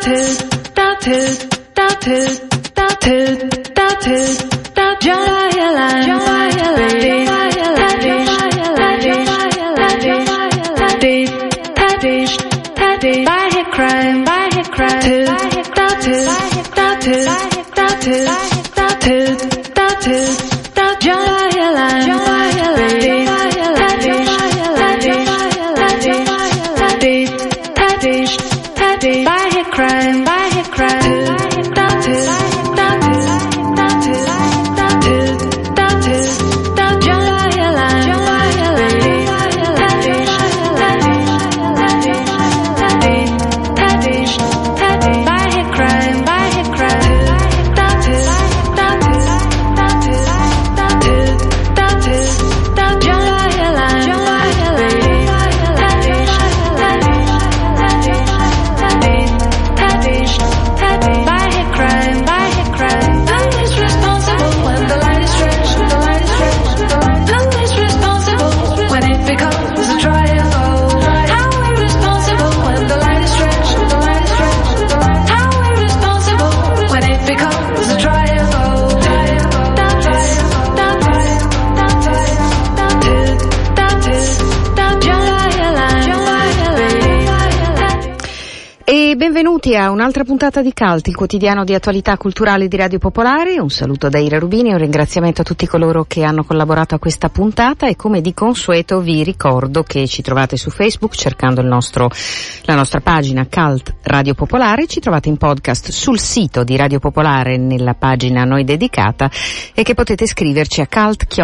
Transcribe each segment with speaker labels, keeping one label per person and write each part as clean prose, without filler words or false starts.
Speaker 1: Benvenuti a un'altra puntata di Cult, il quotidiano di attualità culturale di Radio Popolare. Un saluto da Ira Rubini, un ringraziamento a tutti coloro che hanno collaborato a questa puntata e come di consueto vi ricordo che ci trovate su Facebook cercando la nostra pagina Cult Radio Popolare, ci trovate in podcast sul sito di Radio Popolare nella pagina a noi dedicata e che potete scriverci a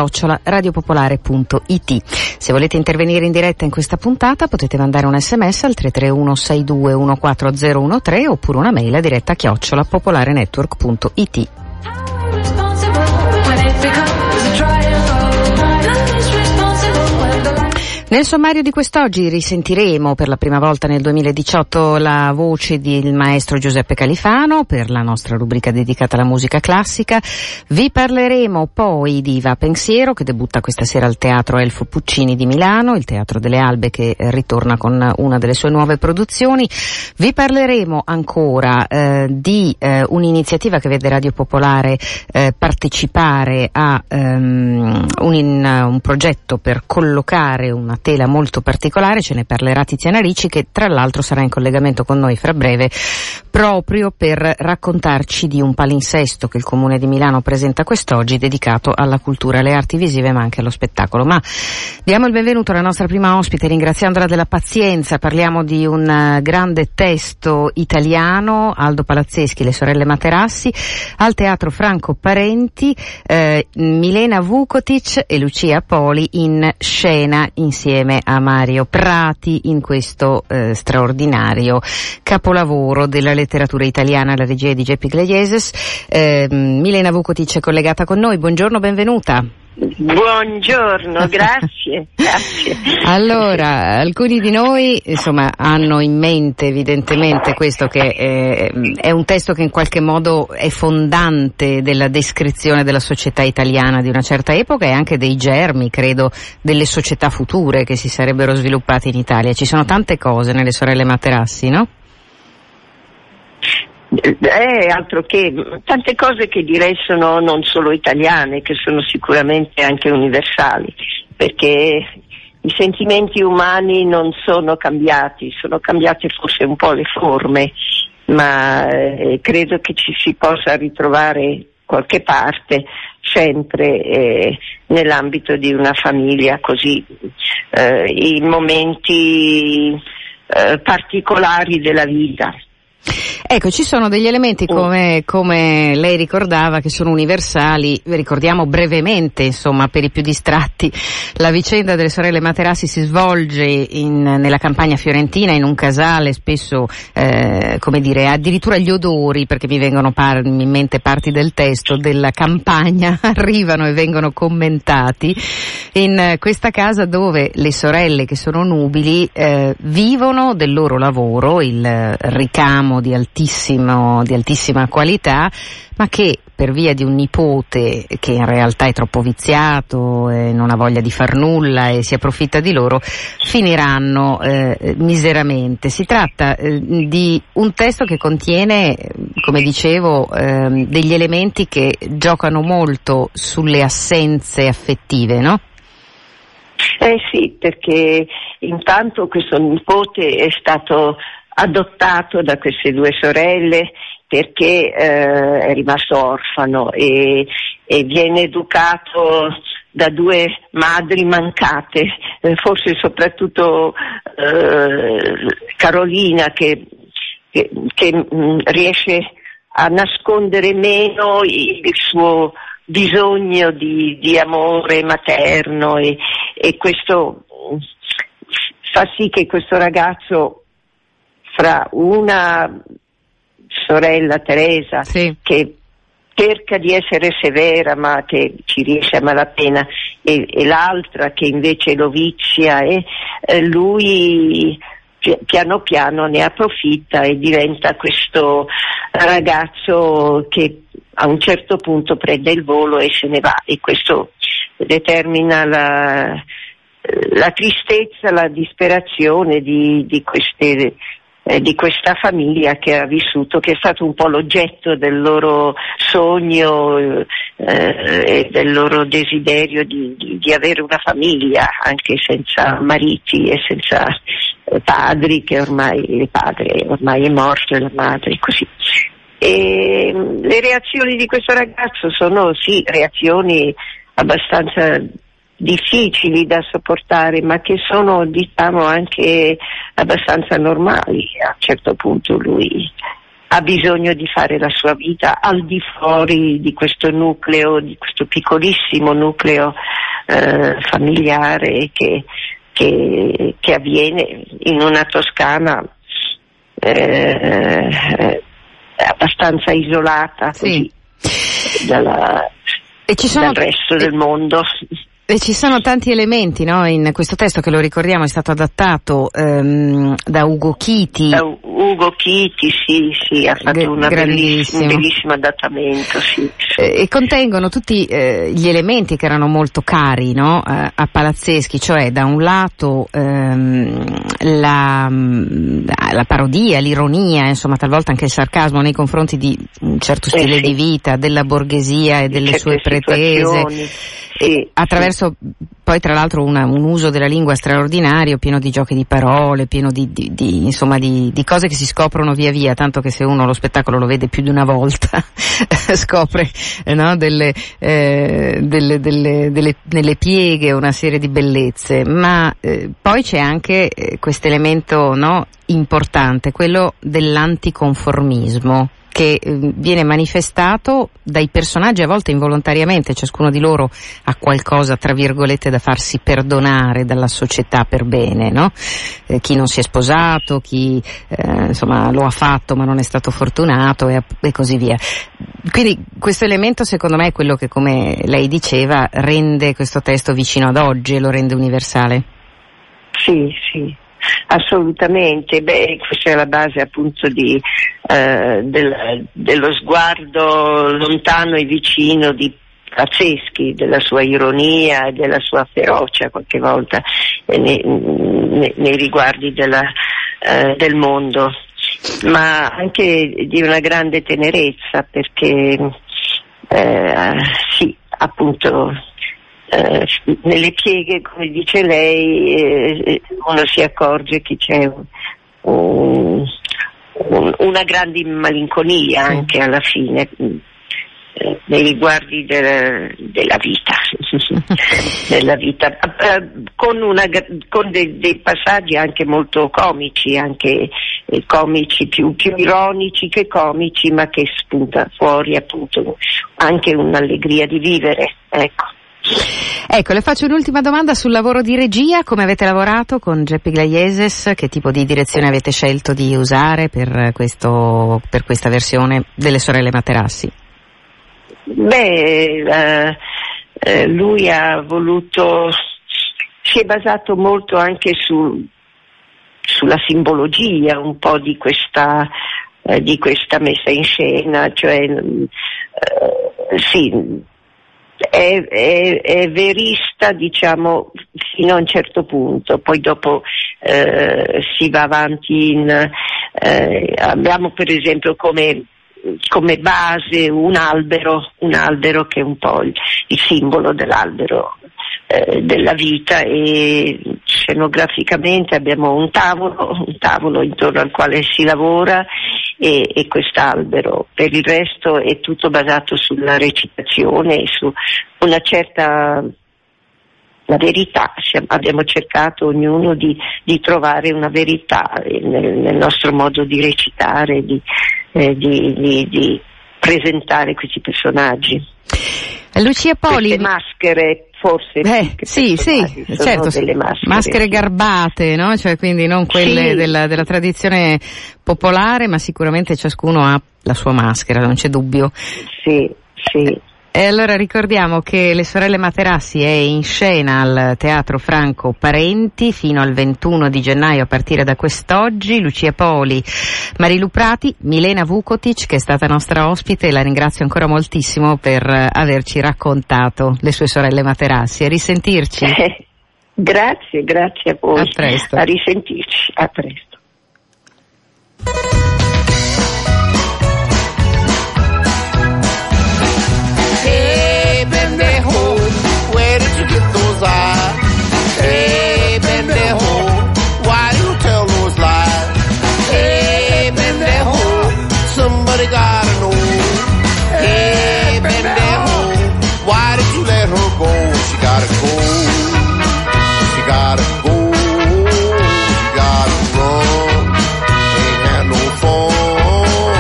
Speaker 1: cult@radiopopolare.it. Se volete intervenire in diretta in questa puntata potete mandare un sms al 331 62 14013 oppure una mail a diretta @popolarenetwork.it. Nel sommario di quest'oggi risentiremo per la prima volta nel 2018 la voce del maestro Giuseppe Califano per la nostra rubrica dedicata alla musica classica. Vi parleremo poi di Va Pensiero, che debutta questa sera al Teatro Elfo Puccini di Milano, il Teatro delle Albe che ritorna con una delle sue nuove produzioni. Vi parleremo ancora di un'iniziativa che vede Radio Popolare partecipare a un progetto per collocare una tela molto particolare. Ce ne parlerà Tiziana Ricci, che tra l'altro sarà in collegamento con noi fra breve proprio per raccontarci di un palinsesto che il Comune di Milano presenta quest'oggi dedicato alla cultura, alle arti visive ma anche allo spettacolo. Ma diamo il benvenuto alla nostra prima ospite ringraziandola della pazienza. Parliamo di un grande testo italiano, Aldo Palazzeschi, Le sorelle Materassi, al Teatro Franco Parenti, Milena Vukotic e Lucia Poli in scena insieme a Mario Prati in questo straordinario capolavoro della letteratura italiana, la regia di Geppi Gleieses. Milena Vukotic è collegata con noi, buongiorno, benvenuta.
Speaker 2: Buongiorno, grazie.
Speaker 1: Allora, alcuni di noi insomma hanno in mente evidentemente questo che è un testo che in qualche modo è fondante della descrizione della società italiana di una certa epoca e anche dei germi, credo, delle società future che si sarebbero sviluppate in Italia. Ci sono tante cose nelle sorelle Materassi, no?
Speaker 2: Altro che tante cose che direi sono non solo italiane, che sono sicuramente anche universali, perché i sentimenti umani non sono cambiate forse un po' le forme, ma credo che ci si possa ritrovare qualche parte sempre nell'ambito di una famiglia così, in momenti particolari della vita.
Speaker 1: Ecco, ci sono degli elementi come lei ricordava che sono universali. Ricordiamo brevemente, insomma, per i più distratti, la vicenda delle sorelle Materassi si svolge nella campagna fiorentina, in un casale, spesso addirittura gli odori, perché mi vengono in mente parti del testo della campagna, arrivano e vengono commentati in questa casa dove le sorelle, che sono nubili, vivono del loro lavoro, il ricamo di altissima qualità, ma che per via di un nipote che in realtà è troppo viziato e non ha voglia di far nulla e si approfitta di loro, finiranno miseramente. Si tratta di un testo che contiene, come dicevo, degli elementi che giocano molto sulle assenze affettive, no?
Speaker 2: Sì, perché intanto questo nipote è stato adottato da queste due sorelle perché è rimasto orfano e viene educato da due madri mancate, forse soprattutto Carolina che riesce a nascondere meno il suo bisogno di amore materno e questo fa sì che questo ragazzo, fra una sorella Teresa, sì, che cerca di essere severa ma che ci riesce a malapena e l'altra che invece lo vizia e lui piano piano ne approfitta e diventa questo ragazzo che a un certo punto prende il volo e se ne va, e questo determina la tristezza, la disperazione di questa famiglia che ha vissuto, che è stato un po' l'oggetto del loro sogno e del loro desiderio di avere una famiglia anche senza mariti e senza padri, che ormai il padre ormai è morto e la madre così. E le reazioni di questo ragazzo sono sì reazioni abbastanza difficili da sopportare, ma che sono diciamo anche abbastanza normali. A un certo punto lui ha bisogno di fare la sua vita al di fuori di questo nucleo, di questo piccolissimo nucleo familiare che avviene in una Toscana abbastanza isolata così, sì, dal resto del mondo.
Speaker 1: E ci sono tanti elementi, no? In questo testo, che lo ricordiamo è stato adattato da Ugo Chiti.
Speaker 2: Ugo Chiti, sì, ha fatto un bellissimo adattamento, sì.
Speaker 1: E contengono tutti gli elementi che erano molto cari, no? A Palazzeschi, cioè da un lato la parodia, l'ironia, insomma talvolta anche il sarcasmo nei confronti di un certo stile di vita, della borghesia e delle sue pretese.
Speaker 2: Sì,
Speaker 1: attraverso poi tra l'altro un uso della lingua straordinario, pieno di giochi di parole, pieno di cose che si scoprono via via, tanto che se uno lo spettacolo lo vede più di una volta scopre, no, nelle pieghe una serie di bellezze, ma poi c'è anche questo elemento, no, importante, quello dell'anticonformismo, che viene manifestato dai personaggi a volte involontariamente. Ciascuno di loro ha qualcosa tra virgolette da farsi perdonare dalla società per bene, no? Chi non si è sposato, chi insomma lo ha fatto ma non è stato fortunato e così via. Quindi questo elemento secondo me è quello che, come lei diceva, rende questo testo vicino ad oggi e lo rende universale.
Speaker 2: Sì, assolutamente. Questa è la base appunto dello sguardo lontano e vicino di Palazzeschi, della sua ironia e della sua ferocia qualche volta nei riguardi del mondo, ma anche di una grande tenerezza, perché sì, appunto nelle pieghe, come dice lei, uno si accorge che c'è una grande malinconia anche alla fine nei riguardi della vita della vita, con dei passaggi anche molto comici, anche comici più ironici che comici, ma che spunta fuori appunto anche un'allegria di vivere,
Speaker 1: Ecco, le faccio un'ultima domanda sul lavoro di regia. Come avete lavorato con Geppi Glaieses? Che tipo di direzione avete scelto di usare per questa versione delle Sorelle Materassi?
Speaker 2: Lui ha voluto, si è basato molto anche sulla simbologia un po' di questa messa in scena, cioè sì, è verista, diciamo, fino a un certo punto, poi dopo si va avanti abbiamo per esempio come base un albero che è un po' il simbolo dell'albero della vita, e scenograficamente abbiamo un tavolo intorno al quale si lavora e quest'albero. Per il resto è tutto basato sulla recitazione e su una certa la verità. Abbiamo cercato ognuno di trovare una verità nel nostro modo di recitare, di presentare questi personaggi.
Speaker 1: Lucia Poli.
Speaker 2: Queste maschere forse
Speaker 1: sì, certo, delle maschere garbate, no? Cioè, quindi non quelle della tradizione popolare, ma sicuramente ciascuno ha la sua maschera, non c'è dubbio.
Speaker 2: Sì.
Speaker 1: E allora ricordiamo che Le Sorelle Materassi è in scena al Teatro Franco Parenti fino al 21 di gennaio a partire da quest'oggi. Lucia Poli, Marilu Prati, Milena Vukotic, che è stata nostra ospite, la ringrazio ancora moltissimo per averci raccontato le sue sorelle Materassi. A risentirci.
Speaker 2: Grazie a voi.
Speaker 1: A presto.
Speaker 2: A risentirci, a presto.
Speaker 3: Hey, pendejo, why you tell those lies? Hey, pendejo, somebody gotta know. Hey, pendejo, why did you let her go? She gotta go. She gotta go. She gotta run. Ain't had no fun.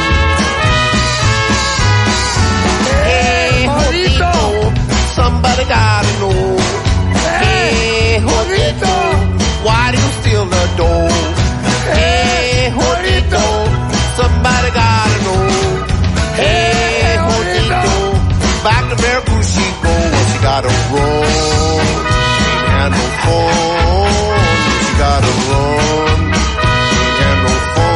Speaker 3: Hey, Jodito, somebody gotta know. Why do you steal the dough? Hey, Jodito, somebody gotta know. Hey, Jodito, back to Veracruz she go. She gotta run, ain't had no fun. She gotta run, ain't had no fun.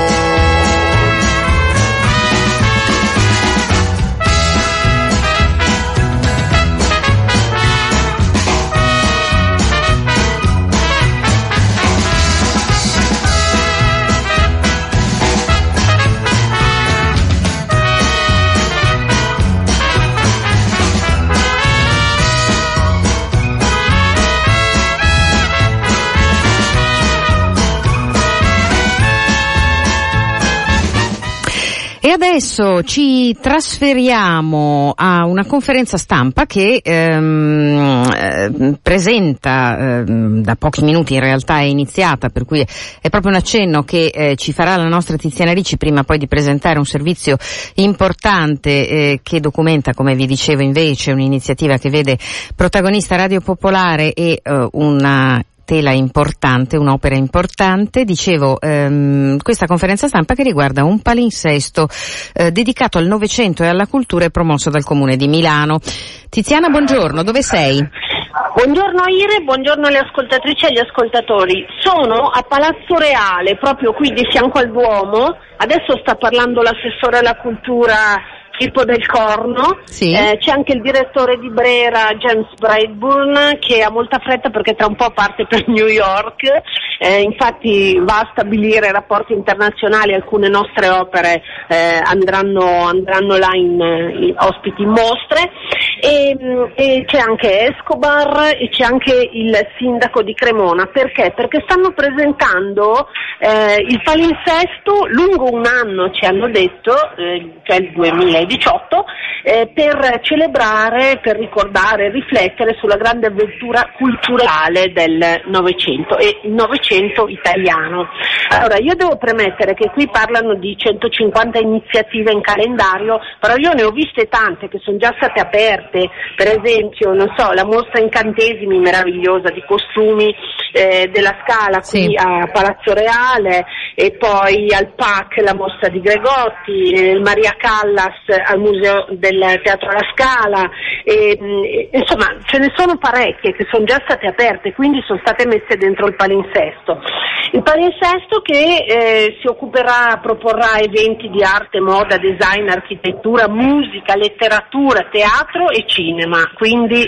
Speaker 1: E adesso ci trasferiamo a una conferenza stampa che presenta, da pochi minuti in realtà è iniziata, per cui è proprio un accenno che ci farà la nostra Tiziana Ricci prima poi di presentare un servizio importante che documenta, come vi dicevo invece, un'iniziativa che vede protagonista Radio Popolare e una tela importante, un'opera importante. Dicevo, questa conferenza stampa che riguarda un palinsesto dedicato al Novecento e alla cultura e promosso dal Comune di Milano. Tiziana, buongiorno, dove sei?
Speaker 4: Buongiorno Ire, buongiorno alle ascoltatrici e agli ascoltatori. Sono a Palazzo Reale, proprio qui di fianco al Duomo. Adesso sta parlando l'assessore alla cultura Filippo Del Corno,
Speaker 1: sì.
Speaker 4: C'è anche il direttore di Brera, James Bradburn, che ha molta fretta perché tra un po' parte per New York, infatti va a stabilire rapporti internazionali, alcune nostre opere andranno là in ospiti in mostre, e c'è anche Escobar e c'è anche il sindaco di Cremona. Perché? Perché stanno presentando il palinsesto lungo un anno, ci hanno detto, cioè il 2018, per celebrare, per ricordare, riflettere sulla grande avventura culturale del Novecento e il Novecento italiano. Allora, io devo premettere che qui parlano di 150 iniziative in calendario, però io ne ho viste tante che sono già state aperte, aperte, per esempio, non so, la mostra Incantesimi meravigliosa di costumi della Scala qui a Palazzo Reale, e poi al PAC la mostra di Gregotti, il Maria Callas al Museo del Teatro alla Scala, insomma ce ne sono parecchie che sono già state aperte, quindi sono state messe dentro il palinsesto. Il palinsesto che proporrà eventi di arte, moda, design, architettura, musica, letteratura, teatro e cinema, quindi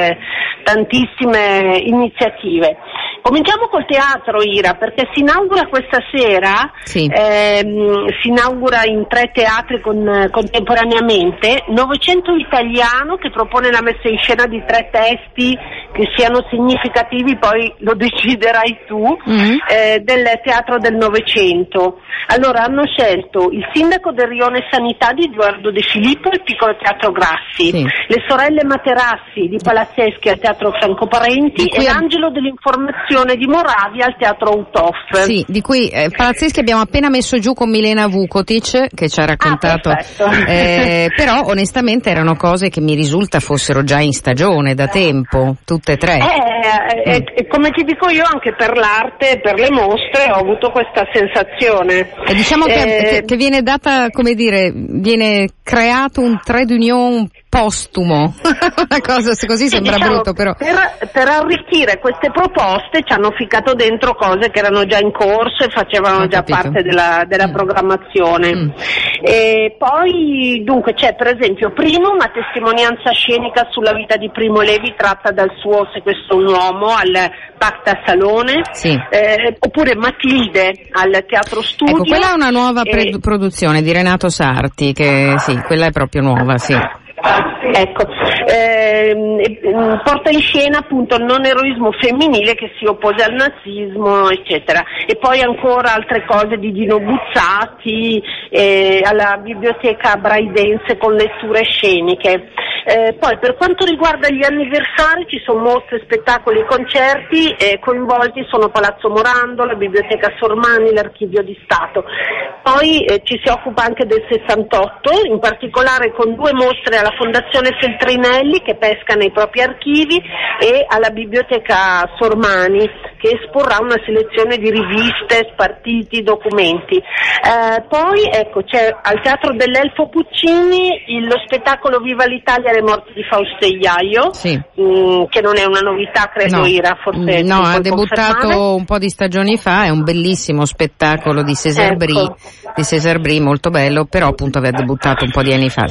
Speaker 4: tantissime iniziative. Cominciamo col teatro, Ira, perché si inaugura questa sera, si inaugura in 3 teatri contemporaneamente, Novecento Italiano, che propone la messa in scena di 3 testi che siano significativi, poi lo deciderai tu, del teatro del Novecento. Allora hanno scelto Il sindaco del Rione Sanità di Edoardo De Filippo al Piccolo Teatro Grassi, Le sorelle Materassi di Palazzeschi al Teatro Franco Parenti e L'angelo dell'informazione di Moravia al Teatro Autof.
Speaker 1: Sì, di cui Palazzeschi abbiamo appena messo giù con Milena Vukotic, che ci ha raccontato, però onestamente erano cose che mi risulta fossero già in stagione da tempo, tutte e 3.
Speaker 4: Come ti dico io, anche per l'arte e per le mostre ho avuto questa sensazione.
Speaker 1: Diciamo che viene data, come dire, viene creato un trade union postumo, una cosa così sembra brutto, però
Speaker 4: per arricchire queste proposte ci hanno ficcato dentro cose che erano già in corso e facevano già parte della programmazione. E poi dunque c'è per esempio Primo, una testimonianza scenica sulla vita di Primo Levi tratta dal suo Se questo un uomo al Pacta Salone, oppure Matilde al Teatro Studio.
Speaker 1: Ecco, quella è una nuova produzione di Renato Sarti, che quella è proprio nuova,
Speaker 4: Ecco, porta in scena appunto il non eroismo femminile che si oppose al nazismo, eccetera. E poi ancora altre cose di Dino Buzzati, alla Biblioteca Braidense con letture sceniche. Poi per quanto riguarda gli anniversari ci sono mostre, spettacoli e concerti, coinvolti sono Palazzo Morando, la Biblioteca Sormani, l'Archivio di Stato. Poi ci si occupa anche del 68, in particolare con 2 mostre alla Fondazione Feltrinelli che pesca nei propri archivi e alla Biblioteca Sormani che esporrà una selezione di riviste, spartiti, documenti. Poi ecco c'è al Teatro dell'Elfo Puccini lo spettacolo Viva l'Italia, le morti di Fausto Iaio, che non è una novità, credo, Ira, forse
Speaker 1: no, ha debuttato un po' di stagioni fa, è un bellissimo spettacolo di César Brie, molto bello, però appunto aveva debuttato un po' di anni fa,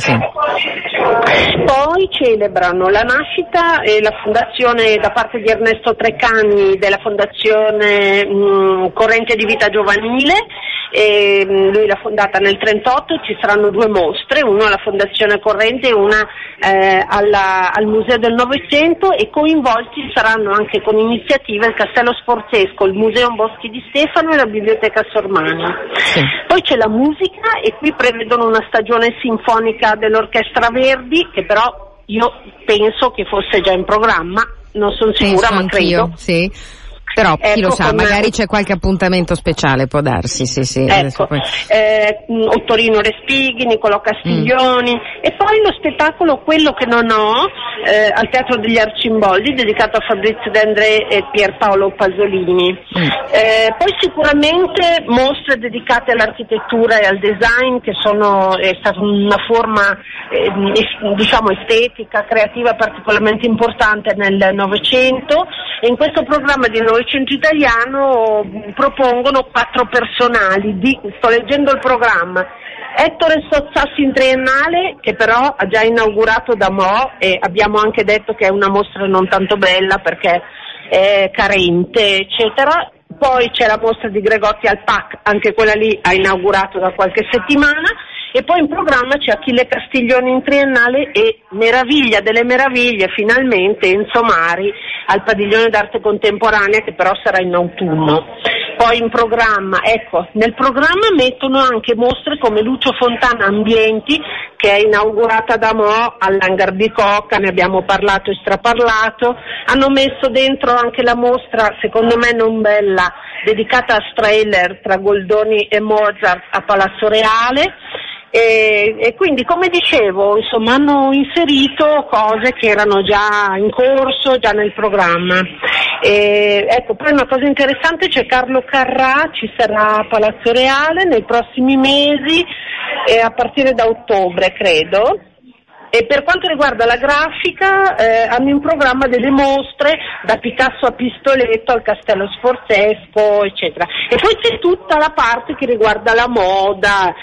Speaker 4: Poi celebrano la nascita e la fondazione da parte di Ernesto Treccani della Fondazione Corrente di Vita Giovanile, lui l'ha fondata nel 1938, ci saranno 2 mostre, una alla Fondazione Corrente e una al Museo del Novecento, e coinvolti saranno anche con iniziative il Castello Sforzesco, il Museo Boschi di Stefano e la Biblioteca Sormani. Poi c'è la musica e qui prevedono una stagione sinfonica dell'Orchestra Verdi, che però io penso che fosse già in programma, non sono sicura, ma credo.
Speaker 1: Però chi lo sa, magari c'è qualche appuntamento speciale, può darsi,
Speaker 4: Ecco, Ottorino Respighi, Niccolò Castiglioni, e poi lo spettacolo Quello che non ho, al Teatro degli Arcimboldi, dedicato a Fabrizio De André e Pierpaolo Pasolini. Poi sicuramente mostre dedicate all'architettura e al design, che è stata una forma diciamo estetica, creativa particolarmente importante nel Novecento, e in questo programma di Novecento Italiano propongono 4 personali, sto leggendo il programma: Ettore Sozzassi in Triennale, che però ha già inaugurato da mo', e abbiamo anche detto che è una mostra non tanto bella perché è carente, eccetera. Poi c'è la mostra di Gregotti al PAC, anche quella lì ha inaugurato da qualche settimana. E poi in programma c'è Achille Castiglioni in Triennale e meraviglia delle meraviglie, finalmente, Enzo Mari al Padiglione d'Arte Contemporanea, che però sarà in autunno. Poi in programma, nel programma mettono anche mostre come Lucio Fontana Ambienti, che è inaugurata da mo' all'Hangar di Cocca, ne abbiamo parlato e straparlato. Hanno messo dentro anche la mostra, secondo me non bella, dedicata a Strehler tra Goldoni e Mozart a Palazzo Reale. E quindi, come dicevo, insomma, hanno inserito cose che erano già in corso, già nel programma. Ecco, poi una cosa interessante, c'è Carlo Carrà, ci sarà a Palazzo Reale nei prossimi mesi, a partire da ottobre, credo. E per quanto riguarda la grafica, hanno in programma delle mostre da Picasso a Pistoletto al Castello Sforzesco, eccetera. E poi c'è tutta la parte che riguarda la moda.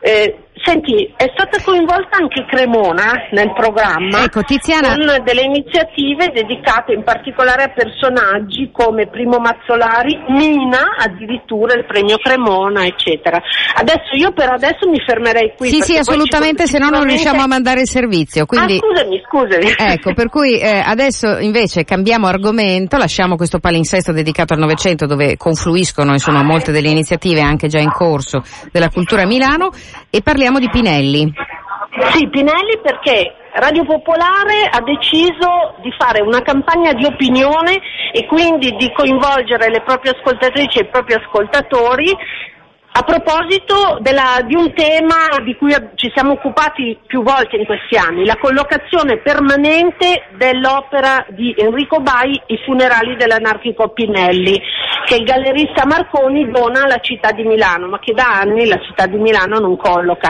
Speaker 4: Senti, è stata coinvolta anche Cremona nel programma,
Speaker 1: ecco, Tiziana,
Speaker 4: con delle iniziative dedicate in particolare a personaggi come Primo Mazzolari, Mina, addirittura il premio Cremona, eccetera. Io per adesso mi fermerei qui.
Speaker 1: Sì, assolutamente, se no non riusciamo a mandare il servizio. Quindi...
Speaker 4: scusami.
Speaker 1: Ecco, per cui adesso invece cambiamo argomento, lasciamo questo palinsesto dedicato al Novecento dove confluiscono insomma molte delle iniziative anche già in corso della cultura a Milano, e parliamo di Pinelli.
Speaker 4: Sì, Pinelli, perché Radio Popolare ha deciso di fare una campagna di opinione e quindi di coinvolgere le proprie ascoltatrici e i propri ascoltatori a proposito di un tema di cui ci siamo occupati più volte in questi anni, la collocazione permanente dell'opera di Enrico Bai, I funerali dell'anarchico Pinelli, che il gallerista Marconi dona alla città di Milano, ma che da anni la città di Milano non colloca.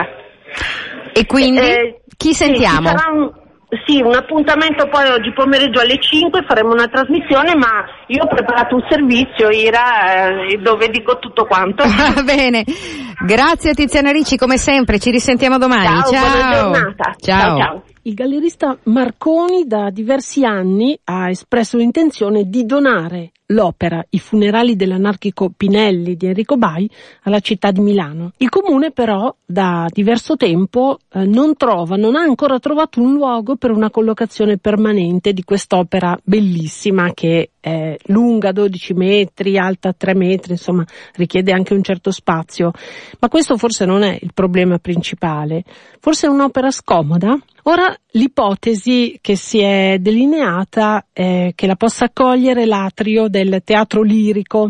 Speaker 1: E quindi chi sentiamo?
Speaker 4: Ci sarà un appuntamento poi oggi pomeriggio alle 5, faremo una trasmissione, ma io ho preparato un servizio, Ira, dove dico tutto quanto.
Speaker 1: Va bene, grazie a Tiziana Ricci come sempre, ci risentiamo domani.
Speaker 4: Ciao. Buona giornata. Ciao.
Speaker 5: Il gallerista Marconi da diversi anni ha espresso l'intenzione di donare l'opera I funerali dell'anarchico Pinelli di Enrico Bai alla città di Milano. Il comune però da diverso tempo non ha ancora trovato un luogo per una collocazione permanente di quest'opera bellissima che è lunga 12 metri, alta 3 metri, insomma richiede anche un certo spazio. Ma questo forse non è il problema principale, forse è un'opera scomoda. Ora l'ipotesi che si è delineata è che la possa accogliere l'atrio del Teatro Lirico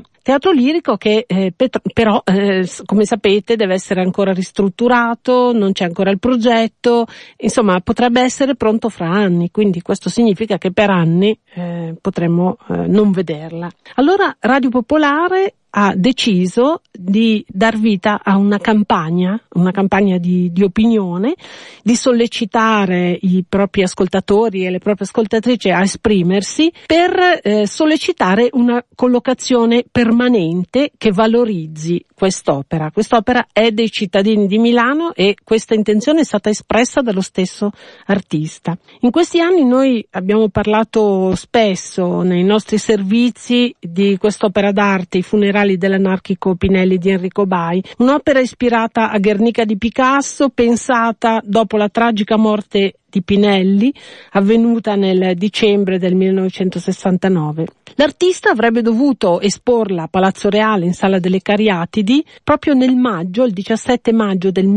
Speaker 5: che però come sapete deve essere ancora ristrutturato, non c'è ancora il progetto, insomma potrebbe essere pronto fra anni, quindi questo significa che per anni potremmo non vederla. Allora Radio Popolare ha deciso di dar vita a una campagna di opinione, di sollecitare i propri ascoltatori e le proprie ascoltatrici a esprimersi per sollecitare una collocazione permanente che valorizzi quest'opera. Quest'opera è dei cittadini di Milano e questa intenzione è stata espressa dallo stesso artista. In questi anni noi abbiamo parlato spesso nei nostri servizi di quest'opera d'arte, I funerali dell'anarchico Pinelli di Enrico Bai, un'opera ispirata a Guernica di Picasso, pensata dopo la tragica morte di Pinelli, avvenuta nel dicembre del 1969. L'artista avrebbe dovuto esporla a Palazzo Reale in Sala delle Cariatidi proprio nel maggio, il 17 maggio del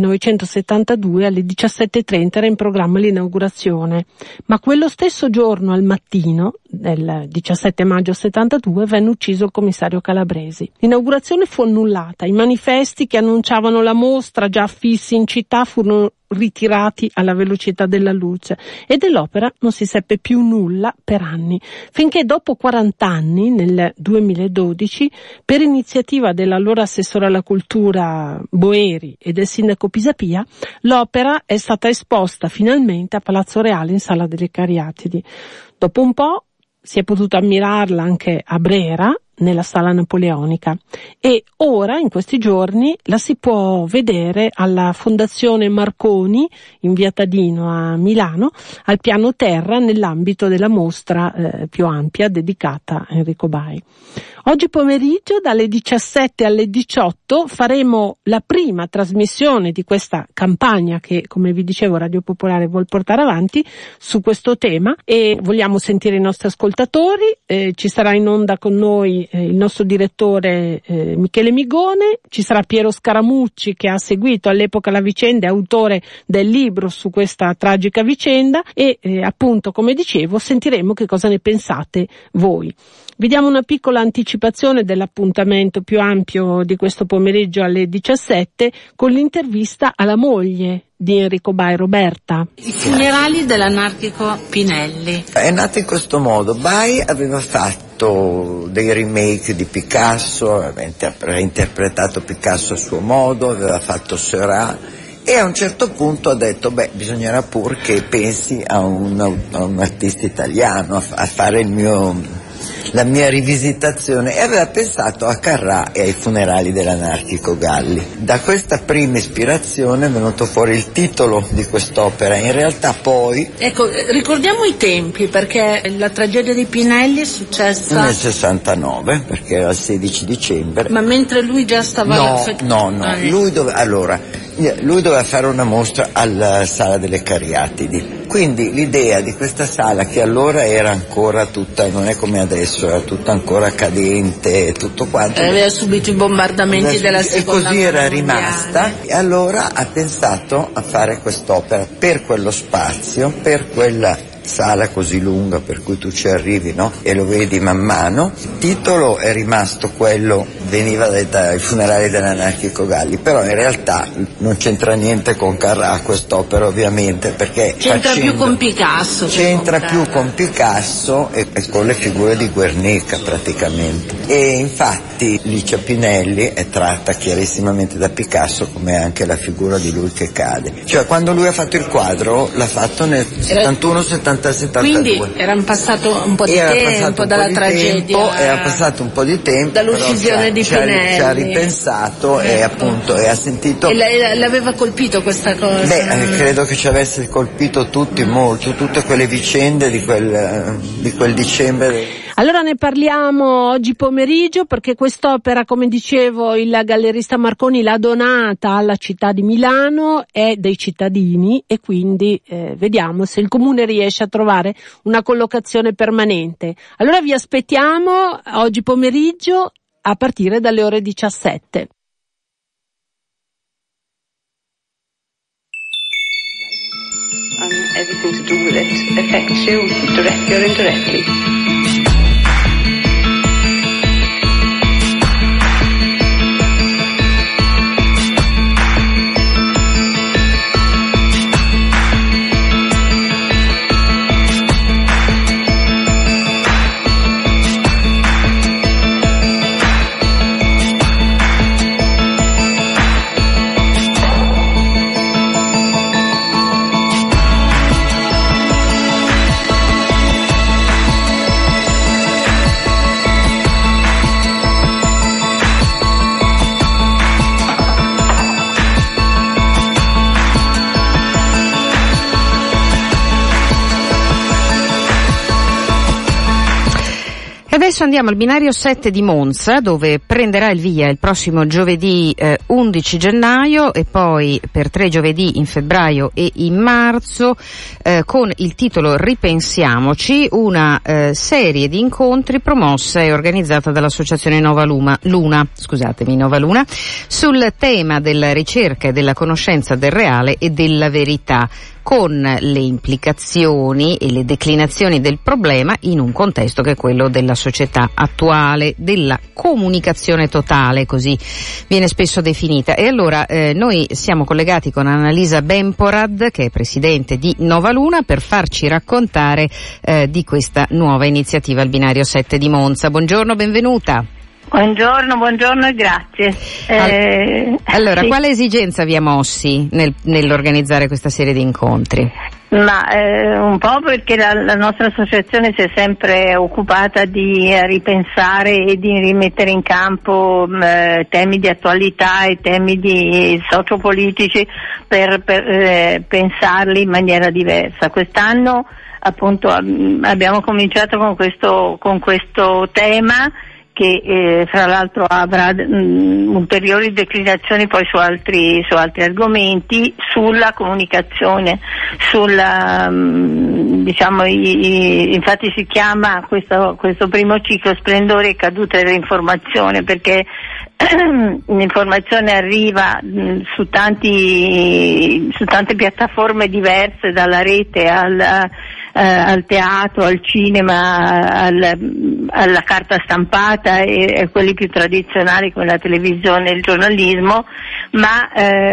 Speaker 5: 1972 alle 17:30 era in programma l'inaugurazione, ma quello stesso giorno al mattino del 17 maggio 72 venne ucciso il commissario Calabresi. L'inaugurazione fu annullata, i manifesti che annunciavano la mostra già affissi in città furono ritirati alla velocità della luce e dell'opera non si seppe più nulla per anni, finché dopo 40 anni, nel 2012, per iniziativa dell'allora assessore alla cultura Boeri e del sindaco Pisapia, l'opera è stata esposta finalmente a Palazzo Reale in Sala delle Cariatidi. Dopo un po' si è potuto ammirarla anche a Brera, nella Sala Napoleonica, e ora in questi giorni la si può vedere alla Fondazione Marconi in via Tadino a Milano, al piano terra, nell'ambito della mostra più ampia dedicata a Enrico Bai. Oggi pomeriggio dalle 17 alle 18 faremo la prima trasmissione di questa campagna che, come vi dicevo, Radio Popolare vuol portare avanti su questo tema, e vogliamo sentire i nostri ascoltatori. Ci sarà in onda con noi il nostro direttore Michele Migone, ci sarà Piero Scaramucci che ha seguito all'epoca la vicenda, è autore del libro su questa tragica vicenda e appunto, come dicevo, sentiremo che cosa ne pensate voi. Vi diamo una piccola anticipazione dell'appuntamento più ampio di questo pomeriggio alle 17 con l'intervista alla moglie di Enrico Bai, Roberta.
Speaker 6: I funerali dell'anarchico Pinelli.
Speaker 7: È nato in questo modo. Bai aveva fatto dei remake di Picasso, aveva interpretato Picasso a suo modo, aveva fatto Seurat e a un certo punto ha detto bisognerà pur che pensi a un artista italiano, a fare la mia rivisitazione, e aveva pensato a Carrà e ai funerali dell'anarchico Galli. Da questa prima ispirazione è venuto fuori il titolo di quest'opera. In realtà poi...
Speaker 6: Ecco, ricordiamo i tempi, perché la tragedia di Pinelli è successa...
Speaker 7: nel 69, perché era il 16 dicembre.
Speaker 6: Ma mentre lui già stava...
Speaker 7: No. Lui doveva fare una mostra alla Sala delle Cariatidi. Quindi l'idea di questa sala, che allora era ancora tutta, non è come adesso, era tutta ancora cadente e tutto quanto.
Speaker 6: Aveva subito i bombardamenti della seconda
Speaker 7: guerra mondiale. E così era rimasta, e allora ha pensato a fare quest'opera per quello spazio, per quella sala così lunga per cui tu ci arrivi, no? E lo vedi man mano. Il titolo è rimasto quello, veniva dai funerali dell'anarchico Galli, però in realtà non c'entra niente con Carrà quest'opera, ovviamente, perché
Speaker 6: c'entra più con Picasso.
Speaker 7: C'entra più con Picasso e con le figure di Guernica praticamente. E infatti Licia Pinelli è tratta chiarissimamente da Picasso, come anche la figura di lui che cade. Cioè, quando lui ha fatto il quadro l'ha fatto nel 71-72.
Speaker 6: Quindi era passato un po' di tempo dalla tragedia.
Speaker 7: Era passato un po' di tempo
Speaker 6: dall'uccisione di Pinelli.
Speaker 7: Ci ha ripensato e appunto e ha sentito.
Speaker 6: E l'aveva colpito questa cosa?
Speaker 7: Credo che ci avesse colpito tutti molto, tutte quelle vicende di quel dicembre.
Speaker 5: Allora ne parliamo oggi pomeriggio, perché quest'opera, come dicevo, il gallerista Marconi l'ha donata alla città di Milano, è dei cittadini, e quindi vediamo se il comune riesce a trovare una collocazione permanente. Allora vi aspettiamo oggi pomeriggio a partire dalle ore 17.
Speaker 8: Everything to do with it affects you directly or indirectly.
Speaker 1: Adesso andiamo al binario 7 di Monza, dove prenderà il via il prossimo giovedì 11 gennaio e poi per 3 giovedì in febbraio e in marzo, con il titolo Ripensiamoci, una serie di incontri promossa e organizzata dall'associazione Nova Luna, sul tema della ricerca e della conoscenza del reale e della verità, con le implicazioni e le declinazioni del problema in un contesto che è quello della società attuale, della comunicazione totale, così viene spesso definita. E allora noi siamo collegati con Annalisa Bemporad, che è presidente di Nova Luna, per farci raccontare di questa nuova iniziativa al binario 7 di Monza. Buongiorno, benvenuta.
Speaker 2: Buongiorno e grazie.
Speaker 1: Allora,
Speaker 2: sì.
Speaker 1: Quale esigenza vi ha mossi nell'organizzare questa serie di incontri?
Speaker 2: Un po' perché la nostra associazione si è sempre occupata di ripensare e di rimettere in campo temi di attualità e temi sociopolitici per pensarli in maniera diversa. Quest'anno appunto abbiamo cominciato con questo tema,
Speaker 9: che fra l'altro avrà ulteriori declinazioni poi su altri argomenti, sulla comunicazione, diciamo infatti si chiama questo primo ciclo Splendore e cadute dell'informazione, perché l'informazione arriva su tante piattaforme diverse, dalla rete al teatro, al cinema, alla carta stampata e a quelli più tradizionali come la televisione e il giornalismo, ma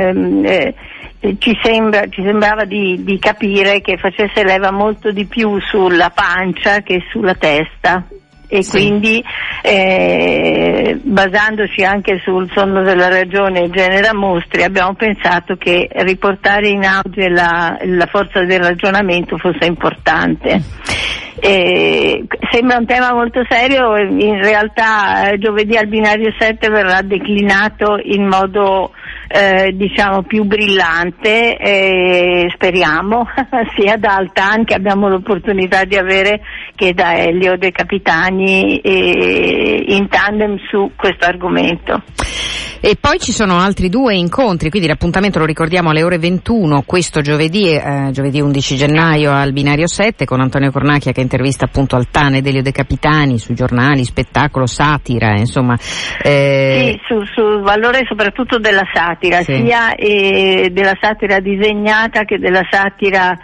Speaker 9: ci sembrava di capire che facesse leva molto di più sulla pancia che sulla testa. E sì. Quindi basandoci anche sul sonno della ragione genera mostri, abbiamo pensato che riportare in auge la forza del ragionamento fosse importante. Sembra un tema molto serio, in realtà giovedì al binario 7 verrà declinato in modo diciamo più brillante, speriamo sia da Altan, che abbiamo l'opportunità di avere, che da Elio De Capitani in tandem su questo argomento.
Speaker 1: E poi ci sono altri 2 incontri, quindi l'appuntamento lo ricordiamo alle ore 21 questo giovedì 11 gennaio al binario 7 con Antonio Cornacchia che intervista appunto Altan ed Elio De Capitani sui giornali, spettacolo, satira, insomma.
Speaker 9: Sì, sul valore soprattutto della satira, sì. Sia della satira disegnata che della satira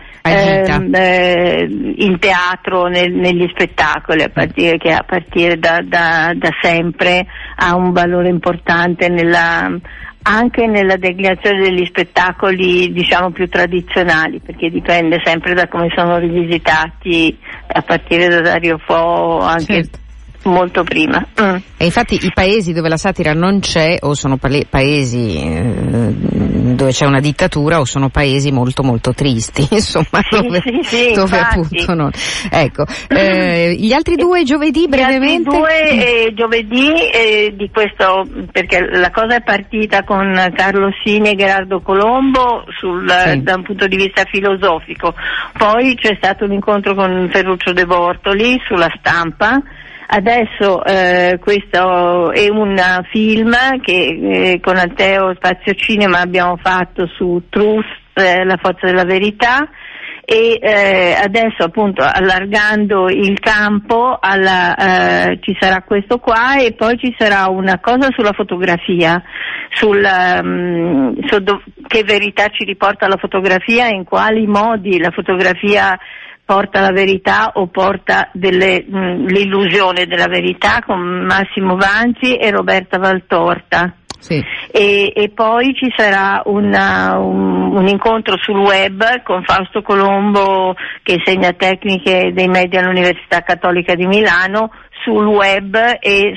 Speaker 9: in teatro, negli spettacoli, a partire da sempre ha un valore importante anche nella declinazione degli spettacoli diciamo più tradizionali, perché dipende sempre da come sono rivisitati, a partire da Dario Fo, anche certo. Molto prima.
Speaker 1: E infatti i paesi dove la satira non c'è o sono paesi dove c'è una dittatura o sono paesi molto molto tristi, insomma, dove appunto non. Ecco, gli altri 2 giovedì brevemente.
Speaker 9: Gli altri 2 giovedì di questo, perché la cosa è partita con Carlo Sini e Gerardo Colombo da un punto di vista filosofico, poi c'è stato un incontro con Ferruccio De Bortoli sulla stampa. Adesso questo è un film che con Alteo Spazio Cinema abbiamo fatto su Truth, la forza della verità, e adesso appunto allargando il campo ci sarà questo qua, e poi ci sarà una cosa sulla fotografia, che verità ci riporta la fotografia e in quali modi la fotografia porta la verità o porta l'illusione della verità, con Massimo Vanzi e Roberta Valtorta.
Speaker 1: Sì.
Speaker 9: E poi ci sarà un incontro sul web con Fausto Colombo, che insegna tecniche dei media all'Università Cattolica di Milano, sul web e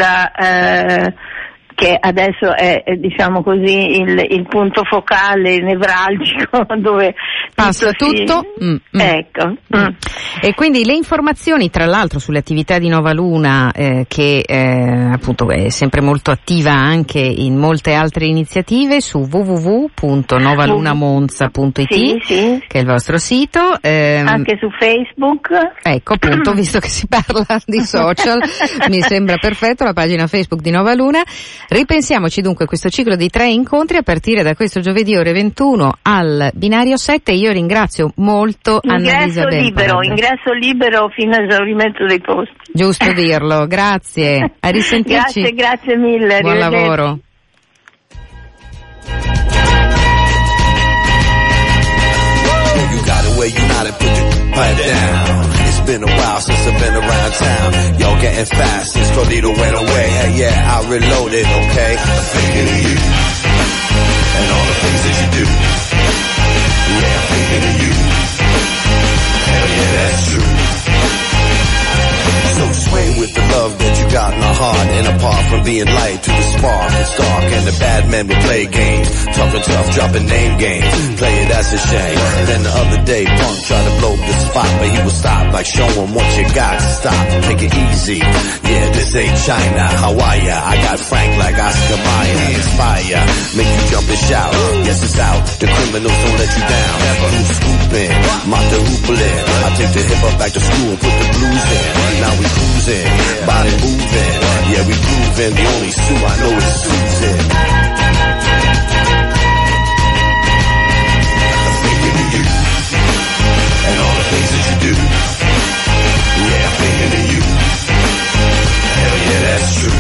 Speaker 9: che adesso è diciamo così il punto focale nevralgico dove
Speaker 1: passa tutto.
Speaker 9: Ecco.
Speaker 1: E quindi le informazioni, tra l'altro, sulle attività di Nova Luna, che appunto è sempre molto attiva anche in molte altre iniziative, su www.novalunamonza.it, sì. Che è il vostro sito.
Speaker 9: Anche su Facebook.
Speaker 1: Ecco, appunto, visto che si parla di social, mi sembra perfetto la pagina Facebook di Nova Luna. Ripensiamoci dunque a questo ciclo di 3 incontri a partire da questo giovedì ore 21 al binario 7. Io ringrazio molto Annalisa Belparad.
Speaker 9: Ingresso libero fino all'esaurimento dei posti.
Speaker 1: Giusto dirlo, grazie. A risentirci.
Speaker 9: Grazie mille.
Speaker 1: Buon lavoro.
Speaker 3: It's been a while since I've been around town. Y'all getting fast since Carlito went away. Hey, yeah, I reloaded, okay? I'm thinking of you and all the things that you do. Yeah, I'm thinking of you. Hell yeah, that's true. So sway with the love that you got in the heart, and apart from being light to the spark, it's dark and the bad men will play games. Tough and tough, dropping name games. Play it, that's a shame. Then the other day, Punk tried to blow the spot, but he was stopped like show him what you got. Stop, take it easy. Yeah, this ain't China, Hawaii. I got Frank like Oscar Mayer. Inspire, make you jump and shout. Yes, it's out. The criminals don't let you down. Never. Scoop spin, mate hoopling. I take the hip hop back to school, put the blues in. Now we cruising, body moving. Yeah, we grooving. The only Sue I know is Susan. I'm thinking of you and all the things that you do. Yeah, I'm thinking of you. Hell yeah, that's true.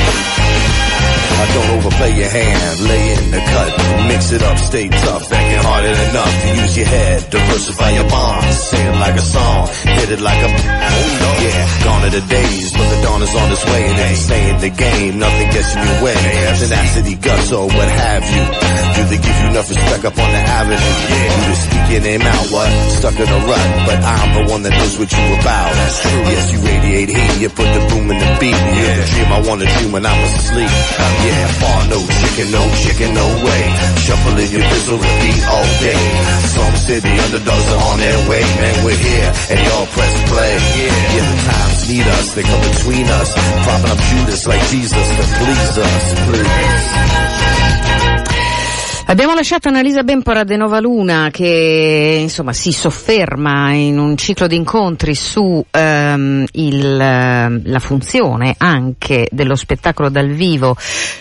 Speaker 3: Don't overplay your hand, lay in the cut, mix it up, stay tough, acting harder enough to use your head, diversify your bombs, say it like a song, hit it like a, yeah, gone are the days, but the dawn is on its way, and if you stay in the game, nothing gets in your way, tenacity, guts, or what have you, do they give you enough respect up on the avenue, you just speak your name out, what, stuck in a rut, but I'm the one that knows what you about, that's true, yes, you radiate heat, you put the boom in the beat, you're the dream I wanna dream when I'm asleep, yeah, far no chicken, no way. Shuffling your pistol, repeat all day. Some city underdogs are on their way, man, we're here, and y'all press play. Yeah, the times need us, they come between us, propping up Judas like Jesus to please us, please.
Speaker 1: Abbiamo lasciato Annalisa Bempora de Nova Luna che insomma si sofferma in un ciclo di incontri su la funzione anche dello spettacolo dal vivo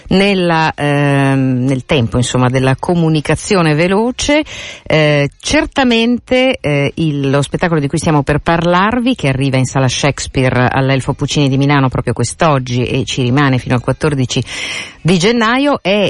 Speaker 1: nel tempo insomma della comunicazione veloce. Certamente lo spettacolo di cui stiamo per parlarvi, che arriva in sala Shakespeare all'Elfo Puccini di Milano proprio quest'oggi e ci rimane fino al 14 di gennaio, è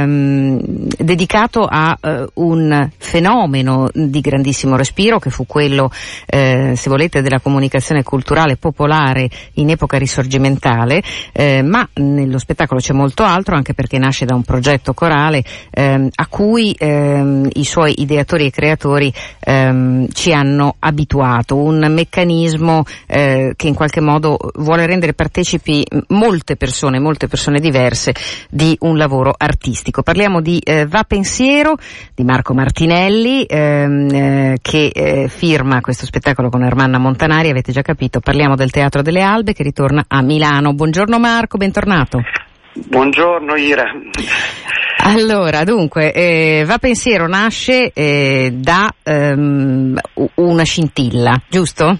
Speaker 1: dedicato a un fenomeno di grandissimo respiro che fu quello, se volete, della comunicazione culturale popolare in epoca risorgimentale, ma nello spettacolo c'è molto altro, anche perché nasce da un progetto corale a cui i suoi ideatori e creatori ci hanno abituato, un meccanismo che in qualche modo vuole rendere partecipi molte persone diverse di un lavoro artistico. Parliamo di Va Pensiero di Marco Martinelli, che firma questo spettacolo con Ermanna Montanari, avete già capito, parliamo del Teatro delle Albe che ritorna a Milano. Buongiorno Marco, bentornato.
Speaker 10: Buongiorno Ira.
Speaker 1: Allora, dunque, Va Pensiero nasce da una scintilla, giusto?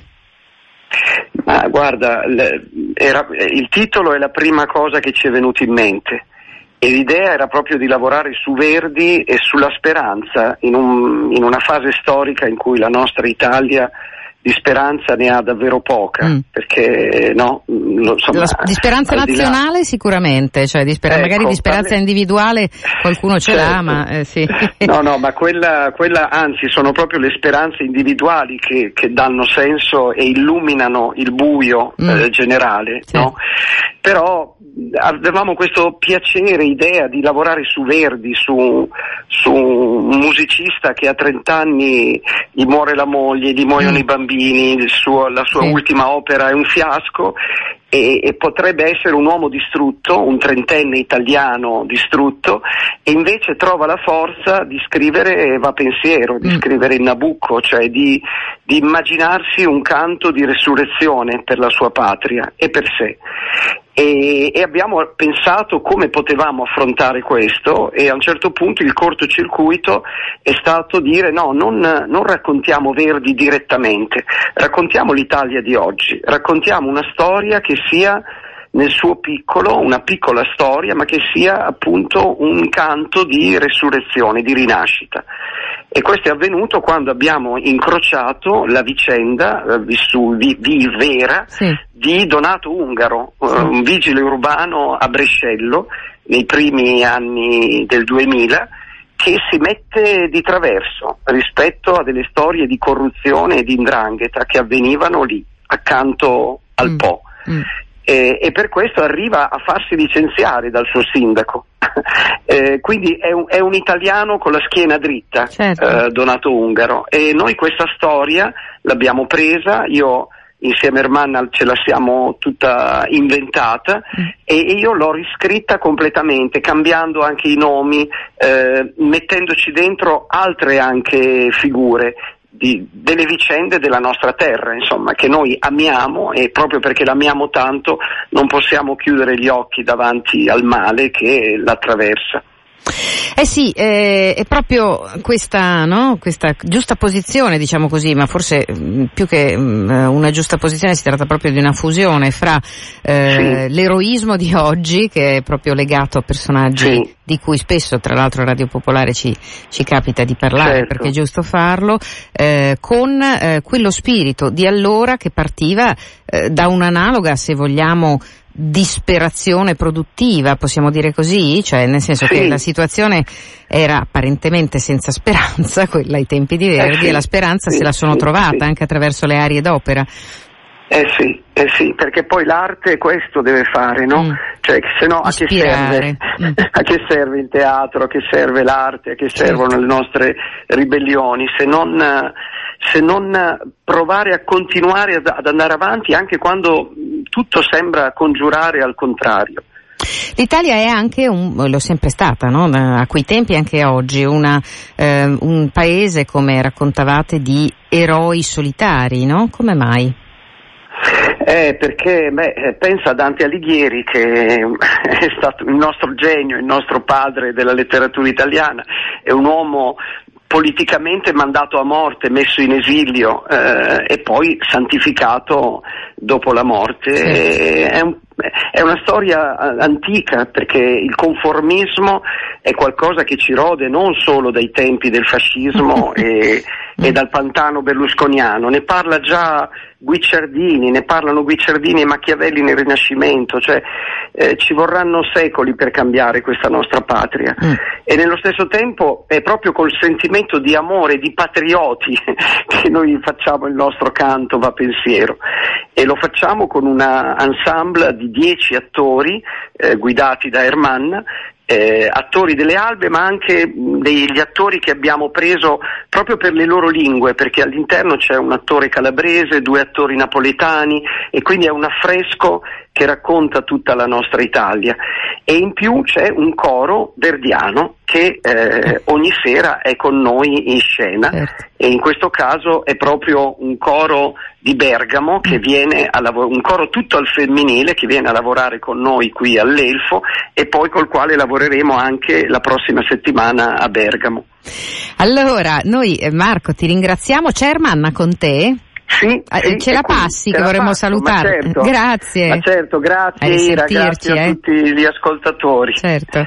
Speaker 10: Ma guarda, il titolo è la prima cosa che ci è venuta in mente. E l'idea era proprio di lavorare su Verdi e sulla speranza in una fase storica in cui la nostra Italia di speranza ne ha davvero poca, perché no, insomma,
Speaker 1: di speranza nazionale sicuramente, cioè magari di speranza individuale qualcuno ce l'ha, ma sì.
Speaker 10: No, ma quella anzi sono proprio le speranze individuali che danno senso e illuminano il buio generale, sì. No? Però avevamo questo piacere, idea di lavorare su Verdi, su un musicista che a 30 anni gli muore la moglie, gli muoiono i bambini, la sua ultima opera è un fiasco e potrebbe essere un uomo distrutto, un trentenne italiano distrutto, e invece trova la forza di scrivere Va Pensiero, di scrivere il Nabucco, cioè di immaginarsi un canto di resurrezione per la sua patria e per sé. E abbiamo pensato come potevamo affrontare questo, e a un certo punto il cortocircuito è stato dire no, non raccontiamo Verdi direttamente, raccontiamo l'Italia di oggi, raccontiamo una storia che sia nel suo piccolo, una piccola storia, ma che sia appunto un canto di resurrezione, di rinascita. E questo è avvenuto quando abbiamo incrociato la vicenda vera di Donato Ungaro, un vigile urbano a Brescello nei primi anni del 2000, che si mette di traverso rispetto a delle storie di corruzione e di 'ndrangheta che avvenivano lì, accanto al Po. E per questo arriva a farsi licenziare dal suo sindaco. Quindi è un italiano con la schiena dritta, certo. Donato Ungaro, e noi questa storia l'abbiamo presa, io insieme a Ermanna ce la siamo tutta inventata e io l'ho riscritta completamente, cambiando anche i nomi, mettendoci dentro altre anche figure delle vicende della nostra terra, insomma, che noi amiamo, e proprio perché l'amiamo tanto non possiamo chiudere gli occhi davanti al male che l'attraversa.
Speaker 1: Sì, è proprio questa, no? Questa giusta posizione, diciamo così, ma forse più che una giusta posizione si tratta proprio di una fusione fra l'eroismo di oggi, che è proprio legato a personaggi di cui spesso, tra l'altro, a Radio Popolare ci capita di parlare, perché è giusto farlo, con quello spirito di allora che partiva da un'analoga, se vogliamo, disperazione produttiva, possiamo dire così, cioè nel senso che la situazione era apparentemente senza speranza, quella ai tempi di Verdi, e la speranza se la sono trovata anche attraverso le arie d'opera.
Speaker 10: Sì, perché poi l'arte questo deve fare, no? Cioè, se no a che serve? A che serve il teatro, a che serve l'arte, a che servono le nostre ribellioni, se non provare a continuare ad andare avanti anche quando tutto sembra congiurare al contrario.
Speaker 1: L'Italia è anche lo è sempre stata, no? A quei tempi anche oggi, un paese, come raccontavate, di eroi solitari, no? Come mai?
Speaker 10: Perché pensa a Dante Alighieri, che è stato il nostro genio, il nostro padre della letteratura italiana, è un uomo politicamente mandato a morte, messo in esilio e poi santificato dopo la morte. È una storia antica, perché il conformismo è qualcosa che ci rode non solo dai tempi del fascismo e dal pantano berlusconiano, ne parla già Guicciardini, ne parlano Guicciardini e Machiavelli nel Rinascimento, cioè ci vorranno secoli per cambiare questa nostra patria e nello stesso tempo è proprio col sentimento di amore, di patrioti che noi facciamo il nostro canto Va Pensiero, e lo facciamo con una ensemble di 10 attori guidati da Ermann, attori delle Albe, ma anche degli attori che abbiamo preso proprio per le loro lingue, perché all'interno c'è un attore calabrese, 2 attori napoletani, e quindi è un affresco che racconta tutta la nostra Italia, e in più c'è un coro verdiano che ogni sera è con noi in scena, e in questo caso è proprio un coro di Bergamo che viene un coro tutto al femminile che viene a lavorare con noi qui all'Elfo, e poi col quale lavoreremo anche la prossima settimana a Bergamo.
Speaker 1: Allora, noi Marco ti ringraziamo. C'è Ermanna con te?
Speaker 10: Sì,
Speaker 1: ce la passi, che vorremmo salutare.
Speaker 10: Certo,
Speaker 1: grazie.
Speaker 10: Ma certo, grazie Ira, grazie a tutti gli ascoltatori.
Speaker 1: Certo.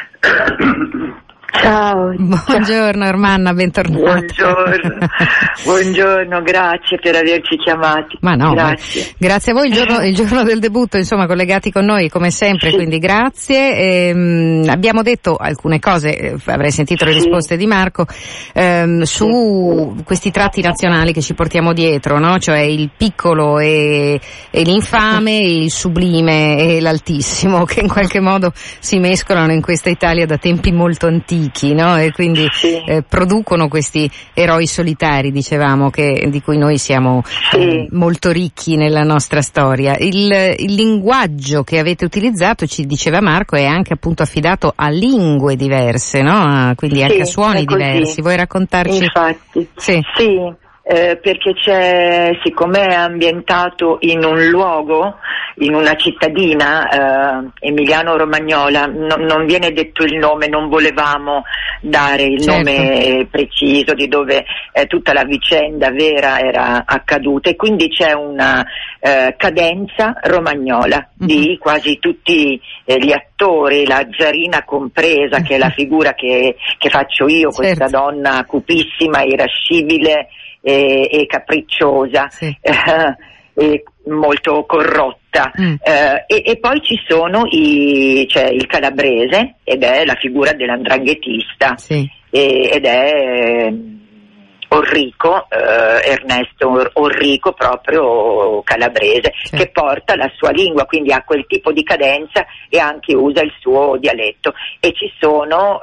Speaker 11: Ciao.
Speaker 1: Buongiorno Ermanna, bentornata.
Speaker 11: Buongiorno, grazie per averci chiamati.
Speaker 1: Ma no, grazie a voi, il giorno del debutto, insomma, collegati con noi come sempre, quindi grazie. Abbiamo detto alcune cose, avrei sentito le risposte di Marco, su questi tratti nazionali che ci portiamo dietro, no? Cioè il piccolo e l'infame, il sublime e l'altissimo, che in qualche modo si mescolano in questa Italia da tempi molto antichi. No? E quindi producono questi eroi solitari, dicevamo, di cui noi siamo molto ricchi nella nostra storia. Il linguaggio che avete utilizzato, ci diceva Marco, è anche appunto affidato a lingue diverse, no? Quindi anche a suoni diversi. Vuoi raccontarci?
Speaker 11: Infatti, sì. Perché siccome è ambientato in un luogo, in una cittadina emiliano-romagnola, non viene detto il nome, non volevamo dare il nome preciso di dove tutta la vicenda vera era accaduta, e quindi c'è una cadenza romagnola di quasi tutti gli attori, la Giarina compresa, che è la figura che faccio io, questa donna cupissima, irascibile e capricciosa, e molto corrotta, e poi ci sono c'è il calabrese, ed è la figura dell'andranghetista, ed è Orrico, Ernesto Orrico, proprio calabrese, che porta la sua lingua, quindi ha quel tipo di cadenza e anche usa il suo dialetto, e ci sono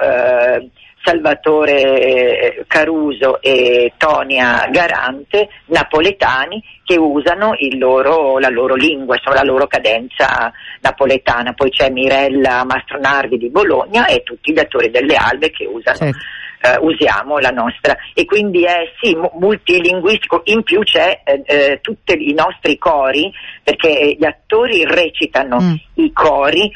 Speaker 11: Salvatore Caruso e Tonia Garante, napoletani, che usano la loro lingua, insomma la loro cadenza napoletana. Poi c'è Mirella Mastronardi di Bologna e tutti gli attori delle Albe che usano usiamo la nostra, e quindi è sì multilinguistico. In più c'è tutti i nostri cori, perché gli attori recitano i cori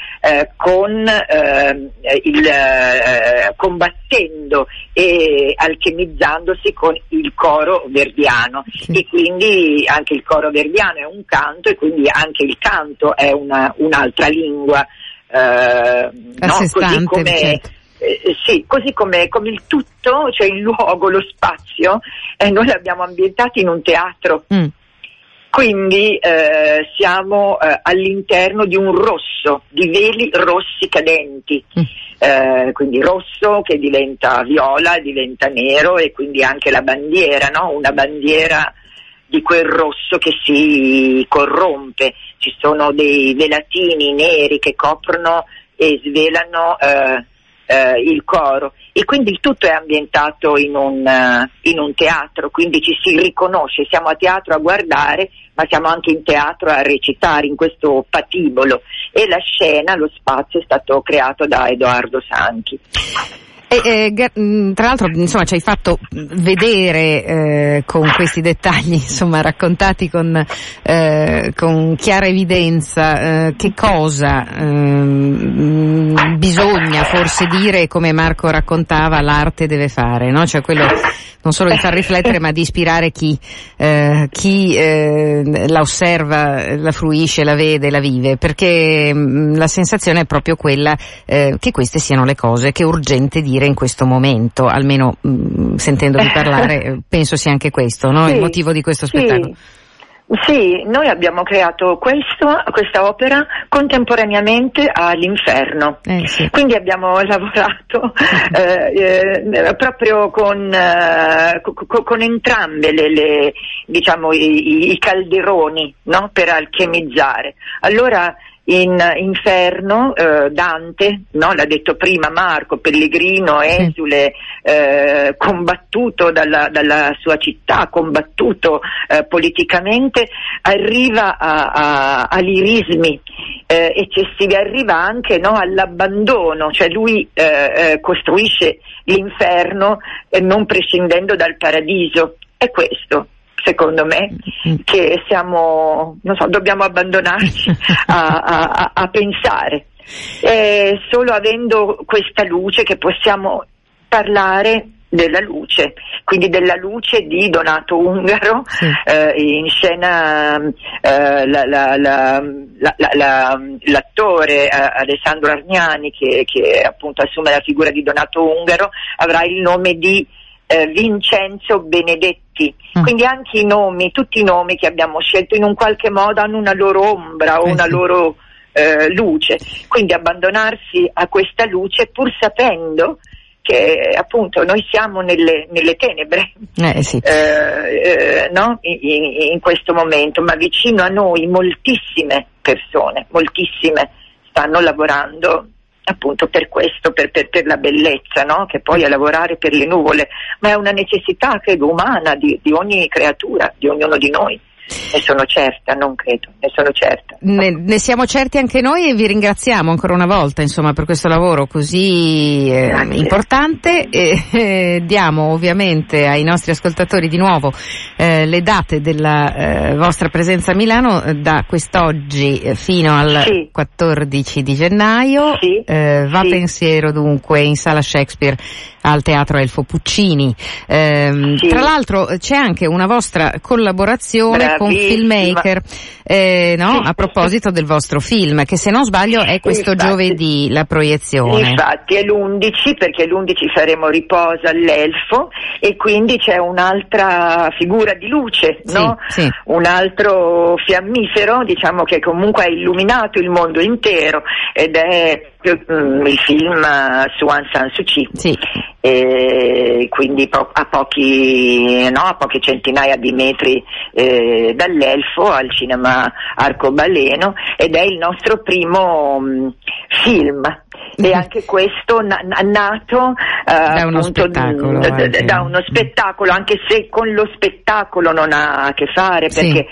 Speaker 11: combattendo e alchemizzandosi con il coro verdiano, e quindi anche il coro verdiano è un canto, e quindi anche il canto è un'altra lingua, no? Così come certo. Sì, così come il tutto, cioè il luogo, lo spazio, noi l'abbiamo ambientato in un teatro. Quindi siamo all'interno di un rosso, di veli rossi cadenti, quindi rosso che diventa viola, diventa nero, e quindi anche la bandiera, no? Una bandiera di quel rosso che si corrompe. Ci sono dei velatini neri che coprono e svelano il coro, e quindi il tutto è ambientato in un teatro, quindi ci si riconosce, siamo a teatro a guardare, ma siamo anche in teatro a recitare, in questo patibolo, e la scena, lo spazio è stato creato da Edoardo Sanchi.
Speaker 1: Tra l'altro, insomma, ci hai fatto vedere con questi dettagli, insomma, raccontati con chiara evidenza, che cosa bisogna forse dire, come Marco raccontava, l'arte deve fare, no? Cioè quello non solo di far riflettere, ma di ispirare chi la osserva, la fruisce, la vede, la vive, perché la sensazione è proprio quella che queste siano le cose che è urgente dire in questo momto, almeno sentendovi parlare penso sia anche questo, no?
Speaker 11: Sì,
Speaker 1: il motivo di questo spettacolo.
Speaker 11: Sì, noi abbiamo creato questa opera contemporaneamente all'Inferno,
Speaker 1: sì.
Speaker 11: Quindi abbiamo lavorato proprio con entrambe diciamo i calderoni, no? Per alchemizzare. Allora in Inferno Dante, no? L'ha detto prima Marco, pellegrino, esule, combattuto dalla sua città, combattuto politicamente, arriva a lirismi eccessivi, arriva anche, no? All'abbandono, cioè lui costruisce l'inferno non prescindendo dal paradiso. È questo, secondo me, che dobbiamo abbandonarci a pensare. È solo avendo questa luce che possiamo parlare della luce, quindi della luce di Donato Ungaro, in scena l'attore Alessandro Argnani, che appunto assume la figura di Donato Ungaro, avrà il nome di Vincenzo Benedetti, quindi anche tutti i nomi che abbiamo scelto in un qualche modo hanno una loro ombra o una loro luce, quindi abbandonarsi a questa luce pur sapendo che appunto noi siamo nelle tenebre,
Speaker 1: sì.
Speaker 11: No? In questo momento, ma vicino a noi moltissime persone, stanno lavorando appunto per questo, per la bellezza, no? Che poi è lavorare per le nuvole, ma è una necessità che è umana di ogni creatura, di ognuno di noi. Ne sono certa, non credo, ne sono certa.
Speaker 1: Ne siamo certi anche noi, e vi ringraziamo ancora una volta, insomma, per questo lavoro così importante. Diamo ovviamente ai nostri ascoltatori di nuovo le date della vostra presenza a Milano da quest'oggi fino al 14 di gennaio. Pensiero dunque in Sala Shakespeare al Teatro Elfo Puccini. Tra l'altro c'è anche una vostra collaborazione con Filmmaker, no? A proposito del vostro film, che se non sbaglio è questo giovedì la proiezione.
Speaker 11: Infatti è l'11, perché l'11 faremo Riposa all'Elfo, e quindi c'è un'altra figura di luce, no? Un altro fiammifero, diciamo, che comunque ha illuminato il mondo intero, ed è il film su Aung San Suu Kyi. E quindi a poche centinaia di metri dall'Elfo, al cinema Arcobaleno, ed è il nostro primo film, e anche questo nato
Speaker 1: da uno spettacolo,
Speaker 11: da uno spettacolo, anche se con lo spettacolo non ha a che fare, perché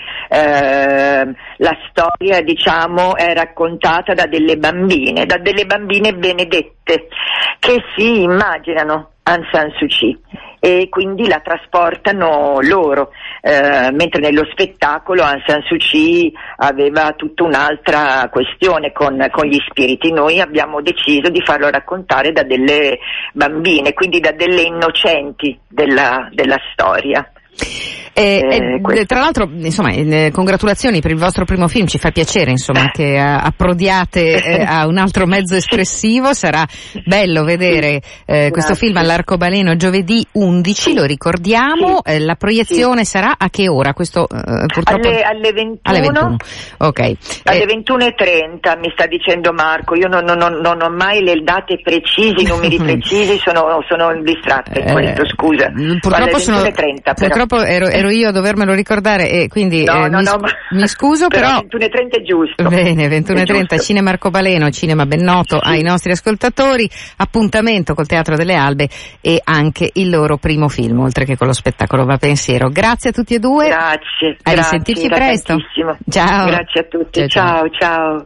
Speaker 11: la storia, diciamo, è raccontata da delle bambine benedette che si immaginano Aung San Suu Kyi, e quindi la trasportano loro, mentre nello spettacolo Aung San Suu Kyi aveva tutta un'altra questione con gli spiriti. Noi abbiamo deciso di farlo raccontare da delle bambine, quindi da delle innocenti della storia.
Speaker 1: Tra l'altro, insomma, congratulazioni per il vostro primo film, ci fa piacere, insomma, che approdiate a un altro mezzo espressivo. Sarà bello vedere questo film all'Arcobaleno giovedì 11, lo ricordiamo. La proiezione sarà a che ora? Questo purtroppo
Speaker 11: alle 21.
Speaker 1: Alle 21. Ok.
Speaker 11: Alle 21:30 mi sta dicendo Marco. Io non ho mai le date precise, i numeri precisi, sono distratta in questo, scusa.
Speaker 1: Purtroppo
Speaker 11: alle 21:30
Speaker 1: purtroppo ero io a dovermelo ricordare, e quindi mi scuso, però
Speaker 11: 21:30 è giusto.
Speaker 1: Bene, 21:30, Cinema Arcobaleno, cinema ben noto ai nostri ascoltatori, appuntamento col Teatro delle Albe e anche il loro primo film, oltre che con lo spettacolo Va Pensiero. Grazie a tutti e due.
Speaker 11: Grazie.
Speaker 1: A risentirci presto. Ciao.
Speaker 11: Grazie a tutti. Ciao.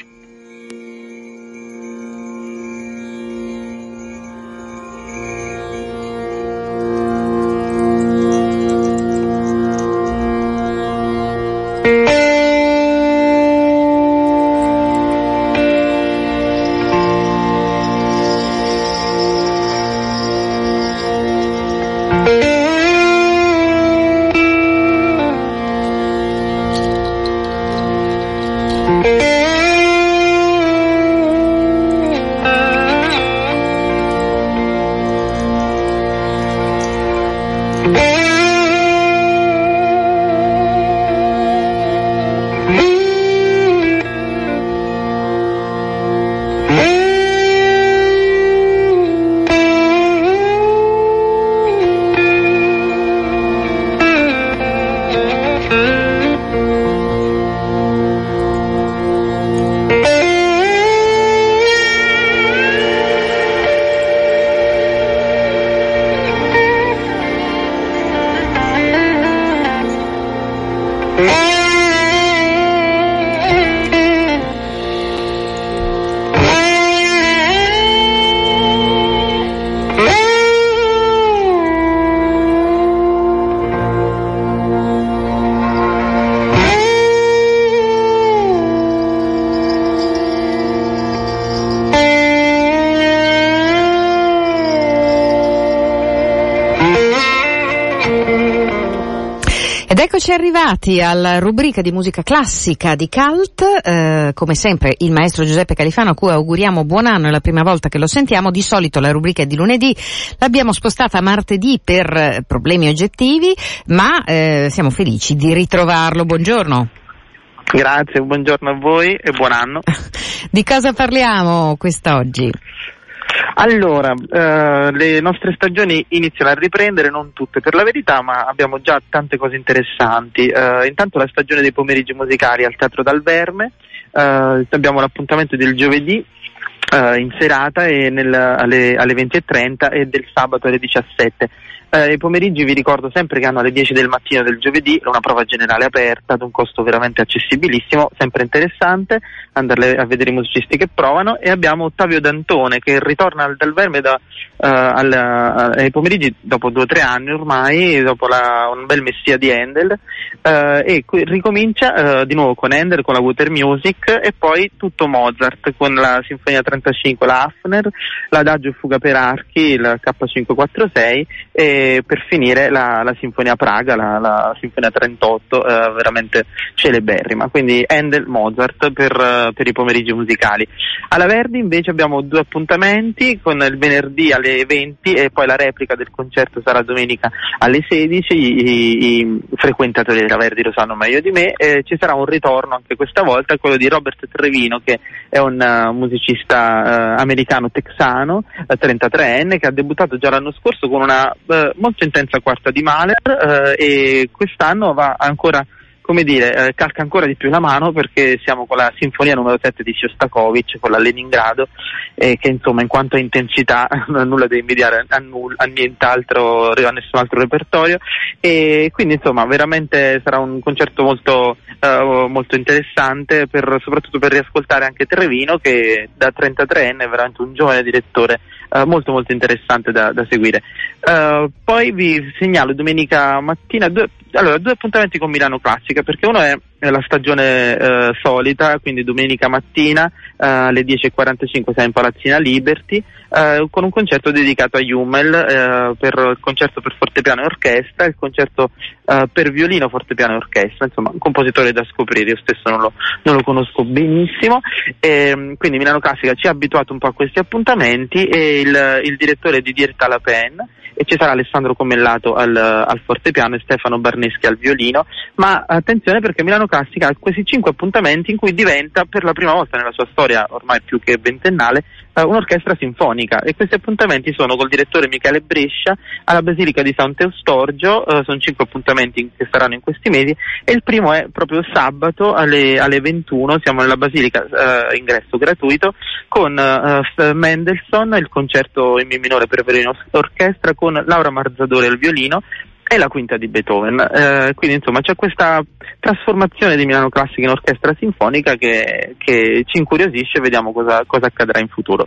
Speaker 1: Eccoci arrivati alla rubrica di musica classica di Cult, come sempre il maestro Giuseppe Califano, a cui auguriamo buon anno, è la prima volta che lo sentiamo. Di solito la rubrica è di lunedì, l'abbiamo spostata a martedì per problemi oggettivi, ma siamo felici di ritrovarlo. Buongiorno.
Speaker 12: Grazie, buongiorno a voi e buon anno.
Speaker 1: Di cosa parliamo quest'oggi?
Speaker 12: Allora, le nostre stagioni iniziano a riprendere, non tutte per la verità, ma abbiamo già tante cose interessanti. Intanto la stagione dei pomeriggi musicali al Teatro Dal Verme, abbiamo l'appuntamento del giovedì in serata e alle 20:30 e del sabato alle 17. I pomeriggi vi ricordo sempre che hanno alle 10 del mattino del giovedì una prova generale aperta ad un costo veramente accessibilissimo, sempre interessante andarle a vedere i musicisti che provano, e abbiamo Ottavio Dantone che ritorna Dal Verme ai pomeriggi dopo 2 o 3 anni ormai, dopo un bel messia di Handel, e ricomincia di nuovo con Handel, con la Water Music, e poi tutto Mozart con la Sinfonia 35, la Hafner, l'Adagio e Fuga per archi, il K546, e per finire la Sinfonia Praga, la Sinfonia 38, veramente celeberrima. Quindi Handel, Mozart per i pomeriggi musicali. Alla Verdi invece abbiamo 2 appuntamenti, con il venerdì alle 20 e poi la replica del concerto sarà domenica alle 16. I frequentatori della Verdi lo sanno meglio di me. Ci sarà un ritorno anche questa volta, quello di Robert Trevino, che è un musicista americano-texano, 33enne, che ha debuttato già l'anno scorso con una molto intensa quarta di Mahler, e quest'anno va ancora come dire, calca ancora di più la mano, perché siamo con la sinfonia numero 7 di Shostakovich, con la Leningrado, che insomma in quanto a intensità non ha nulla da invidiare a nient'altro, a nessun altro repertorio, e quindi insomma veramente sarà un concerto molto interessante, soprattutto per riascoltare anche Trevino, che da 33enne è veramente un giovane direttore molto molto interessante da seguire. Poi vi segnalo domenica mattina due appuntamenti con Milano Classica, perché uno è la stagione solita, quindi domenica mattina alle 10:45 siamo in Palazzina Liberty, con un concerto dedicato a Hummel, per il concerto per fortepiano e orchestra, il concerto per violino, fortepiano e orchestra, insomma un compositore da scoprire, io stesso non lo conosco benissimo, quindi Milano Classica ci ha abituato un po' a questi appuntamenti, e il direttore è Didier Talapen, e ci sarà Alessandro Comellato al fortepiano e Stefano Barneschi al violino, ma attenzione, perché Milano Classica ha questi 5 appuntamenti in cui diventa per la prima volta nella sua storia, ormai più che ventennale, un'orchestra sinfonica, e questi appuntamenti sono col direttore Michele Brescia alla Basilica di Sant'Eustorgio, sono 5 appuntamenti che saranno in questi mesi, e il primo è proprio sabato alle 21, siamo nella Basilica, ingresso gratuito, con Mendelssohn, il concerto in Mi minore per violino orchestra, con Laura Marzadore al violino e la quinta di Beethoven, quindi insomma c'è questa trasformazione di Milano Classica in orchestra sinfonica che ci incuriosisce, vediamo cosa accadrà in futuro.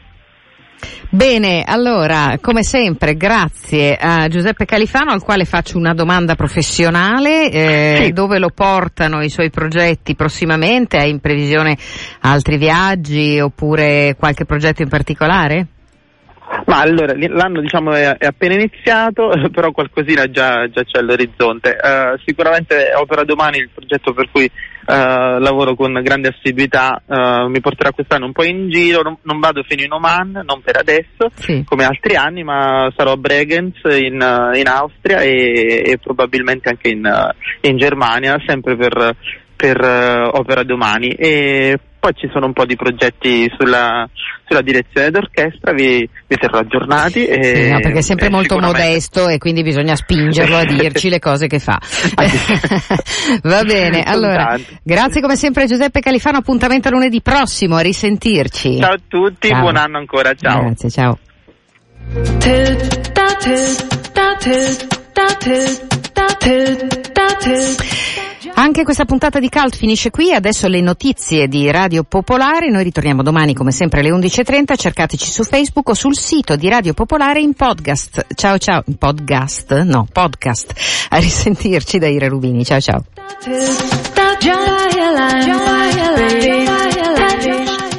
Speaker 1: Bene, allora, come sempre, grazie a Giuseppe Califano, al quale faccio una domanda professionale, sì. Dove lo portano i suoi progetti prossimamente? Hai in previsione altri viaggi oppure qualche progetto in particolare?
Speaker 12: Ma allora, l'anno diciamo è appena iniziato, però qualcosina già c'è all'orizzonte. Sicuramente Opera Domani, il progetto per cui lavoro con grande assiduità, mi porterà quest'anno un po' in giro, non vado fino in Oman, non per adesso, sì, come altri anni, ma sarò a Bregenz in Austria e probabilmente anche in Germania, sempre per Opera Domani, e poi ci sono un po' di progetti sulla direzione d'orchestra, vi terrò aggiornati.
Speaker 1: Sì, no, perché è sempre molto modesto e quindi bisogna spingerlo a dirci le cose che fa. Va bene, allora, grazie come sempre Giuseppe Califano, appuntamento a lunedì prossimo, a risentirci.
Speaker 12: Ciao a tutti, ciao. Buon anno ancora, ciao.
Speaker 1: Grazie, ciao. Anche questa puntata di Cult finisce qui, adesso le notizie di Radio Popolare, noi ritorniamo domani come sempre alle 11:30, cercateci su Facebook o sul sito di Radio Popolare in podcast. Ciao, podcast, a risentirci da Ira Rubini, ciao.